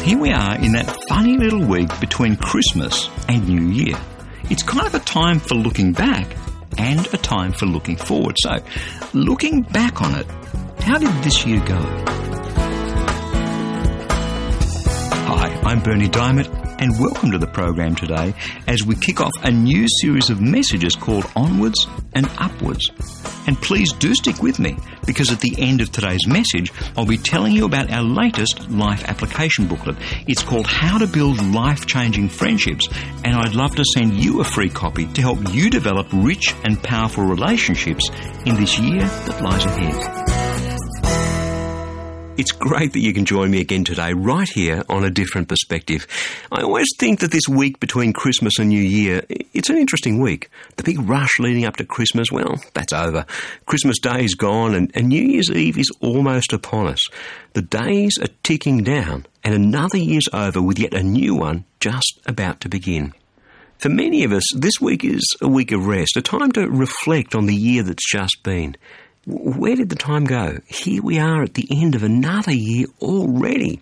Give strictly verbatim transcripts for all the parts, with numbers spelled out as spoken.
Here we are in that funny little week between Christmas and New Year. It's kind of a time for looking back and a time for looking forward. So, looking back on it, how did this year go? Hi, I'm Bernie Diamond, and welcome to the program today as we kick off a new series of messages called Onwards and Upwards. And please do stick with me, because at the end of today's message, I'll be telling you about our latest life application booklet. It's called How to Build Life-Changing Friendships, and I'd love to send you a free copy to help you develop rich and powerful relationships in this year that lies ahead. It's great that you can join me again today, right here on A Different Perspective. I always think that this week between Christmas and New Year, it's an interesting week. The big rush leading up to Christmas, well, that's over. Christmas Day is gone and, and New Year's Eve is almost upon us. The days are ticking down and another year's over with yet a new one just about to begin. For many of us, this week is a week of rest, a time to reflect on the year that's just been. Where did the time go? Here we are at the end of another year already.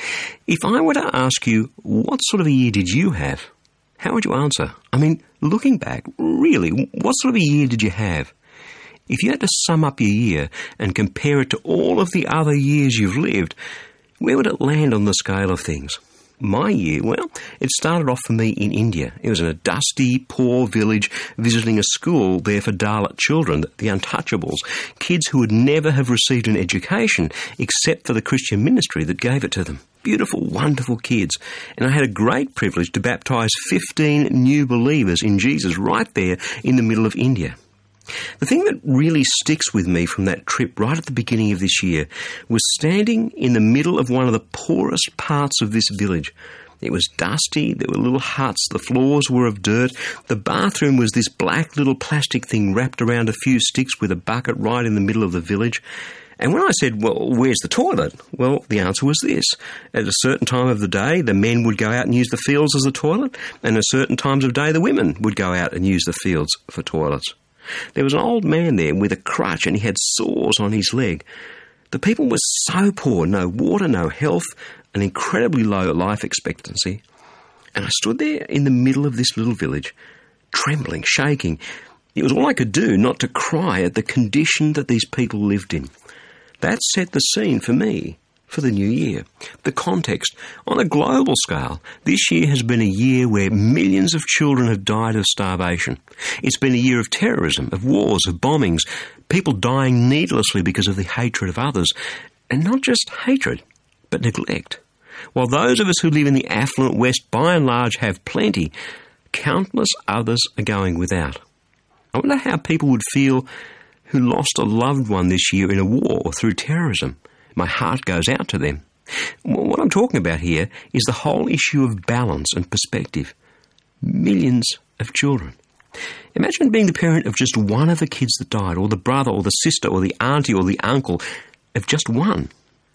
If I were to ask you, what sort of a year did you have? How would you answer? I mean, looking back, really, what sort of a year did you have? If you had to sum up your year and compare it to all of the other years you've lived, where would it land on the scale of things? My year, well, it started off for me in India. It was in a dusty, poor village visiting a school there for Dalit children, the untouchables, kids who would never have received an education except for the Christian ministry that gave it to them. Beautiful, wonderful kids. And I had a great privilege to baptise fifteen new believers in Jesus right there in the middle of India. The thing that really sticks with me from that trip right at the beginning of this year was standing in the middle of one of the poorest parts of this village. It was dusty, there were little huts, the floors were of dirt, the bathroom was this black little plastic thing wrapped around a few sticks with a bucket right in the middle of the village. And when I said, well, where's the toilet? Well, the answer was this. At a certain time of the day, the men would go out and use the fields as a toilet, and at certain times of day, the women would go out and use the fields for toilets. There was an old man there with a crutch and he had sores on his leg. The people were so poor, no water, no health, an incredibly low life expectancy. And I stood there in the middle of this little village, trembling, shaking. It was all I could do not to cry at the condition that these people lived in. That set the scene for me for the new year. The context. On a global scale, this year has been a year where millions of children have died of starvation. It's been a year of terrorism, of wars, of bombings, people dying needlessly because of the hatred of others. And not just hatred, but neglect. While those of us who live in the affluent West by and large have plenty, countless others are going without. I wonder how people would feel who lost a loved one this year in a war or through terrorism. My heart goes out to them. What I'm talking about here is the whole issue of balance and perspective. Millions of children. Imagine being the parent of just one of the kids that died, or the brother or the sister or the auntie or the uncle of just one.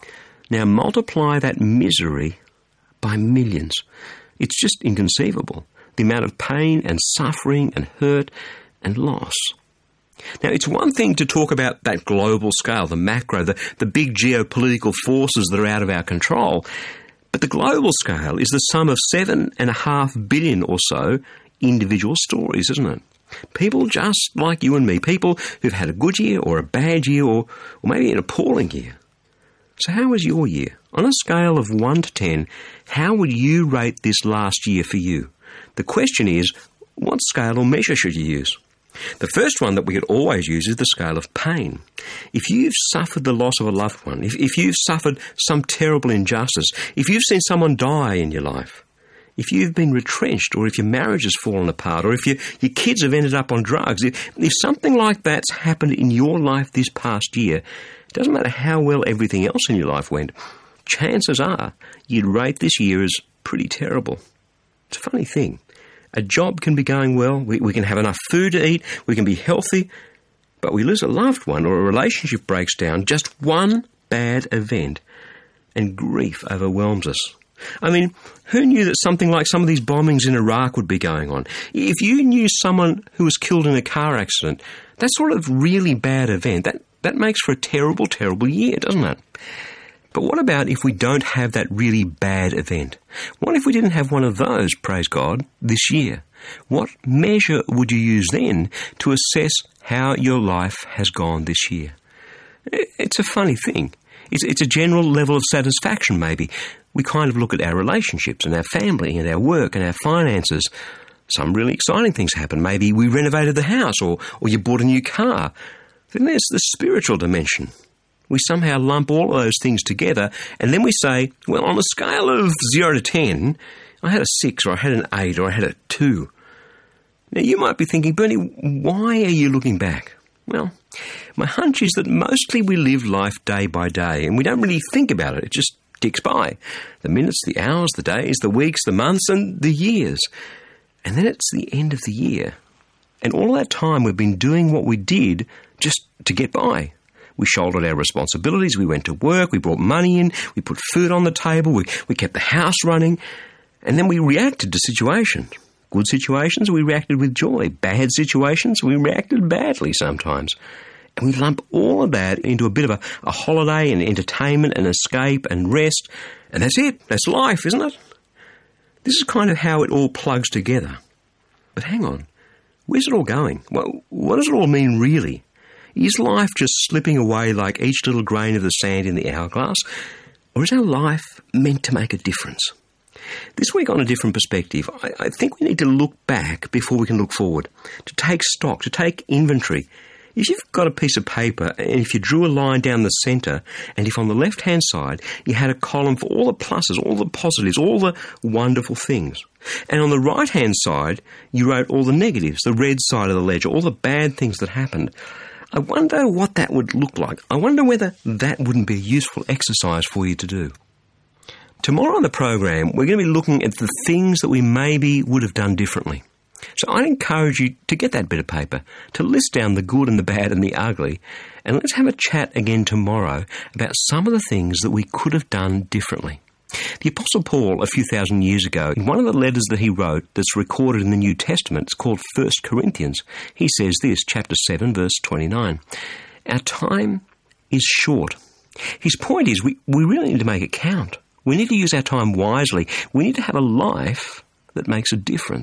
Now multiply that misery by millions. It's just inconceivable. The amount of pain and suffering and hurt and loss. Now, it's one thing to talk about that global scale, the macro, the, the big geopolitical forces that are out of our control, but the global scale is the sum of seven and a half billion or so individual stories, isn't it? People just like you and me, people who've had a good year or a bad year or, or maybe an appalling year. So how was your year? On a scale of one to ten, how would you rate this last year for you? The question is, what scale or measure should you use? The first one that we could always use is the scale of pain. If you've suffered the loss of a loved one, if, if you've suffered some terrible injustice, if you've seen someone die in your life, if you've been retrenched, or if your marriage has fallen apart, or if you, your kids have ended up on drugs, if, if something like that's happened in your life this past year, it doesn't matter how well everything else in your life went, chances are you'd rate this year as pretty terrible. It's a funny thing. A job can be going well, we, we can have enough food to eat, we can be healthy, but we lose a loved one or a relationship breaks down, just one bad event, and grief overwhelms us. I mean, who knew that something like some of these bombings in Iraq would be going on? If you knew someone who was killed in a car accident, that sort of really bad event, that, that makes for a terrible, terrible year, doesn't it? But what about if we don't have that really bad event? What if we didn't have one of those, praise God, this year? What measure would you use then to assess how your life has gone this year? It's a funny thing. It's, it's a general level of satisfaction, maybe. We kind of look at our relationships and our family and our work and our finances. Some really exciting things happen. Maybe we renovated the house or, or you bought a new car. Then there's the spiritual dimension. We somehow lump all of those things together and then we say, well, on a scale of zero to ten, I had a six or I had an eight or I had a two. Now you might be thinking, Bernie, why are you looking back? Well, my hunch is that mostly we live life day by day and we don't really think about it. It just ticks by. The minutes, the hours, the days, the weeks, the months and the years. And then it's the end of the year. And all that time we've been doing what we did just to get by. We shouldered our responsibilities, we went to work, we brought money in, we put food on the table, we, we kept the house running, and then we reacted to situations. Good situations, we reacted with joy. Bad situations, we reacted badly sometimes. And we lump all of that into a bit of a, a holiday and entertainment and escape and rest, and that's it. That's life, isn't it? This is kind of how it all plugs together. But hang on, where's it all going? Well, what does it all mean really? Is life just slipping away like each little grain of the sand in the hourglass? Or is our life meant to make a difference? This week, on A Different Perspective, I, I think we need to look back before we can look forward, to take stock, to take inventory. If you've got a piece of paper and if you drew a line down the centre and if on the left-hand side you had a column for all the pluses, all the positives, all the wonderful things, and on the right-hand side you wrote all the negatives, the red side of the ledger, all the bad things that happened, I wonder what that would look like. I wonder whether that wouldn't be a useful exercise for you to do. Tomorrow on the program, we're going to be looking at the things that we maybe would have done differently. So I'd encourage you to get that bit of paper, to list down the good and the bad and the ugly, and let's have a chat again tomorrow about some of the things that we could have done differently. The Apostle Paul, a few thousand years ago, in one of the letters that he wrote that's recorded in the New Testament, it's called First Corinthians, he says this, chapter seven, verse twenty-nine, our time is short. His point is we, we really need to make it count. We need to use our time wisely. We need to have a life that makes a difference.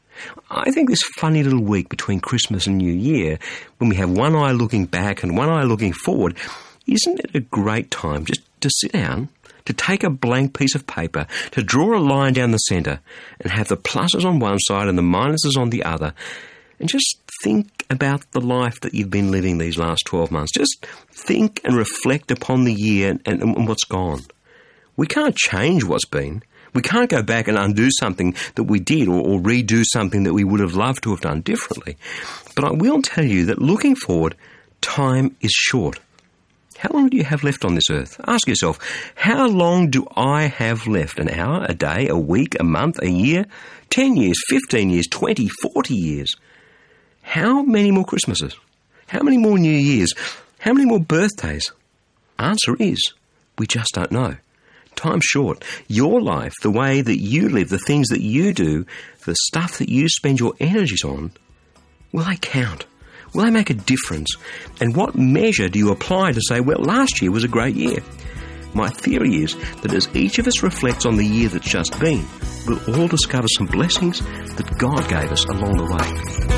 I think this funny little week between Christmas and New Year, when we have one eye looking back and one eye looking forward, isn't it a great time just to sit down, to take a blank piece of paper, to draw a line down the centre and have the pluses on one side and the minuses on the other, and just think about the life that you've been living these last twelve months. Just think and reflect upon the year and, and what's gone. We can't change what's been. We can't go back and undo something that we did or, or redo something that we would have loved to have done differently. But I will tell you that looking forward, time is short. How long do you have left on this earth? Ask yourself, how long do I have left? An hour, a day, a week, a month, a year, ten years, fifteen years, twenty, forty years? How many more Christmases? How many more New Years? How many more birthdays? Answer is, we just don't know. Time's short. Your life, the way that you live, the things that you do, the stuff that you spend your energies on, will they count? Will they make a difference? And what measure do you apply to say, well, last year was a great year? My theory is that as each of us reflects on the year that's just been, we'll all discover some blessings that God gave us along the way.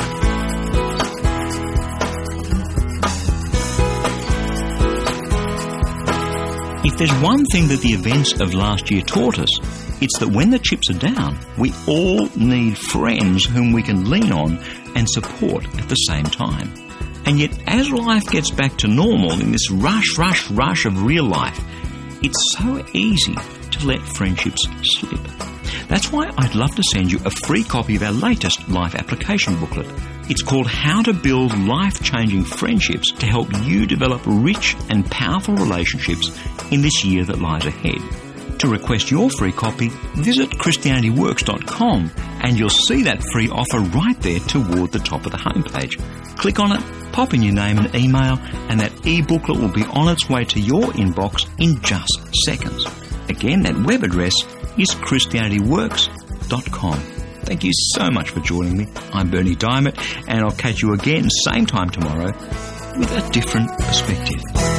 If there's one thing that the events of last year taught us, it's that when the chips are down, we all need friends whom we can lean on and support at the same time. And yet, as life gets back to normal in this rush, rush, rush of real life, it's so easy to let friendships slip. That's why I'd love to send you a free copy of our latest life application booklet. It's called How to Build Life-Changing Friendships to help you develop rich and powerful relationships in this year that lies ahead. To request your free copy, visit Christianity Works dot com and you'll see that free offer right there toward the top of the homepage. Click on it, pop in your name and email, and that e-booklet will be on its way to your inbox in just seconds. Again, that web address is Christianity Works dot com. Thank you so much for joining me. I'm Bernie Diamond, and I'll catch you again same time tomorrow with a different perspective.